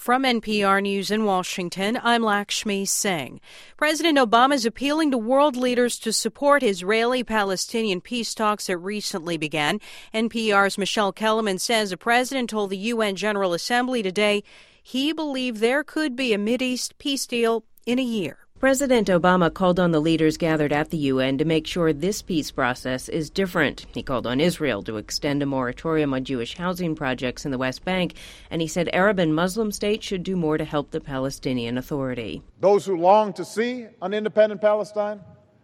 From NPR News in Washington, I'm Lakshmi Singh. President Obama is appealing to world leaders to support Israeli-Palestinian peace talks that recently began. NPR's Michelle Kellerman says the president told the UN General Assembly today he believed there could be a Mideast peace deal in a year. President Obama called on the leaders gathered at the UN to make sure this peace process is different. He called on Israel to extend a moratorium on Jewish housing projects in the West Bank, and he said Arab and Muslim states should do more to help the Palestinian Authority. Those who long to see an independent Palestine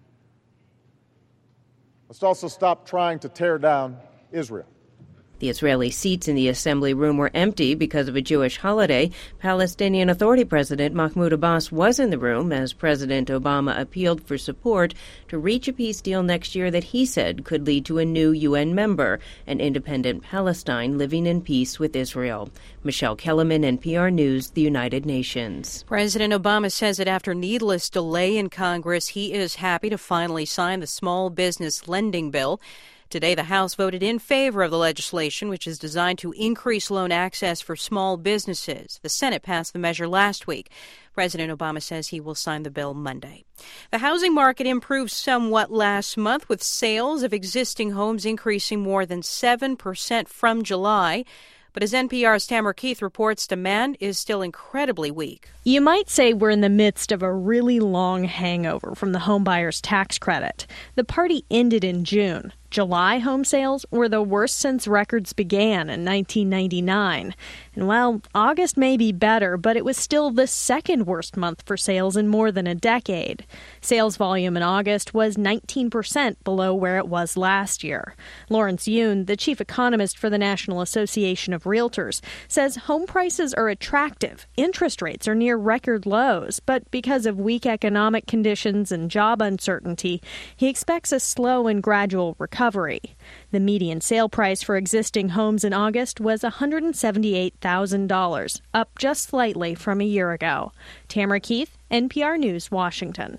must also stop trying to tear down Israel. The Israeli seats in the assembly room were empty because of a Jewish holiday. Palestinian Authority President Mahmoud Abbas was in the room as President Obama appealed for support to reach a peace deal next year that he said could lead to a new UN member, an independent Palestine living in peace with Israel. Michelle Kellerman, NPR News, the United Nations. President Obama says that after needless delay in Congress, he is happy to finally sign the small business lending bill. Today, the House voted in favor of the legislation, which is designed to increase loan access for small businesses. The Senate passed the measure last week. President Obama says he will sign the bill Monday. The housing market improved somewhat last month, with sales of existing homes increasing more than 7% from July. But as NPR's Tamara Keith reports, demand is still incredibly weak. You might say we're in the midst of a really long hangover from the homebuyer's tax credit. The party ended in June. July home sales were the worst since records began in 1999. And while August may be better, but it was still the second worst month for sales in more than a decade. Sales volume in August was 19% below where it was last year. Lawrence Yun, the chief economist for the National Association of Realtors, says home prices are attractive. Interest rates are near record lows, but because of weak economic conditions and job uncertainty, he expects a slow and gradual recovery. The median sale price for existing homes in August was $178,000, up just slightly from a year ago. Tamara Keith, NPR News, Washington.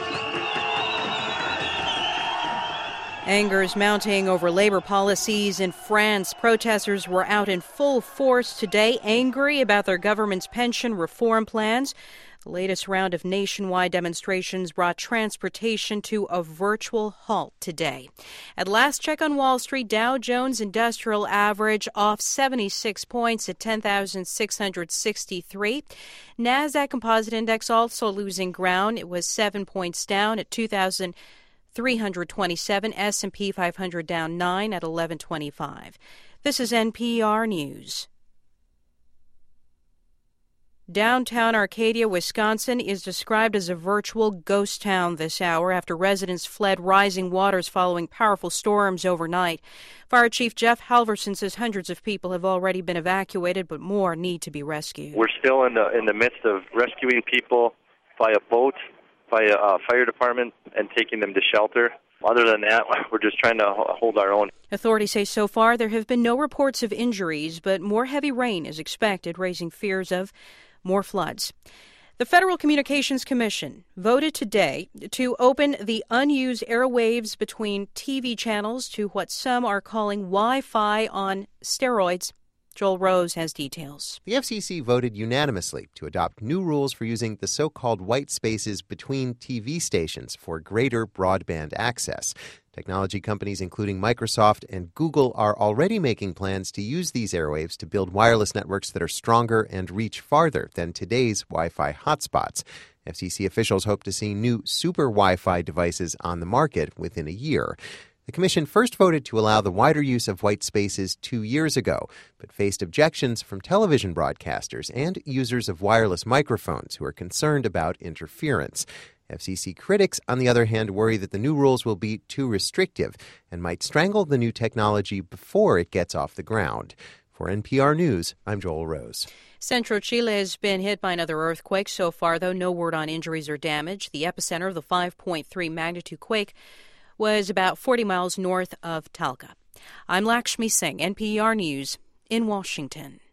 Anger is mounting over labor policies in France. Protesters were out in full force today, angry about their government's pension reform plans. The latest round of nationwide demonstrations brought transportation to a virtual halt today. At last check on Wall Street, Dow Jones Industrial Average off 76 points at 10,663. NASDAQ Composite Index also losing ground. It was 7 points down at 2,327. S&P 500 down 9 at 1125. This is NPR News. Downtown Arcadia, Wisconsin, is described as a virtual ghost town this hour after residents fled rising waters following powerful storms overnight. Fire Chief Jeff Halverson says hundreds of people have already been evacuated, but more need to be rescued. We're still in the midst of rescuing people via boat, via fire department, and taking them to shelter. Other than that, we're just trying to hold our own. Authorities say so far there have been no reports of injuries, but more heavy rain is expected, raising fears of more floods. The Federal Communications Commission voted today to open the unused airwaves between TV channels to what some are calling Wi-Fi on steroids. Joel Rose has details. The FCC voted unanimously to adopt new rules for using the so-called white spaces between TV stations for greater broadband access. Technology companies including Microsoft and Google are already making plans to use these airwaves to build wireless networks that are stronger and reach farther than today's Wi-Fi hotspots. FCC officials hope to see new super Wi-Fi devices on the market within a year. The commission first voted to allow the wider use of white spaces 2 years ago, but faced objections from television broadcasters and users of wireless microphones who are concerned about interference. FCC critics, on the other hand, worry that the new rules will be too restrictive and might strangle the new technology before it gets off the ground. For NPR News, I'm Joel Rose. Central Chile has been hit by another earthquake. So far, though, no word on injuries or damage. The epicenter of the 5.3 magnitude quake was about 40 miles north of Talca. I'm Lakshmi Singh, NPR News in Washington.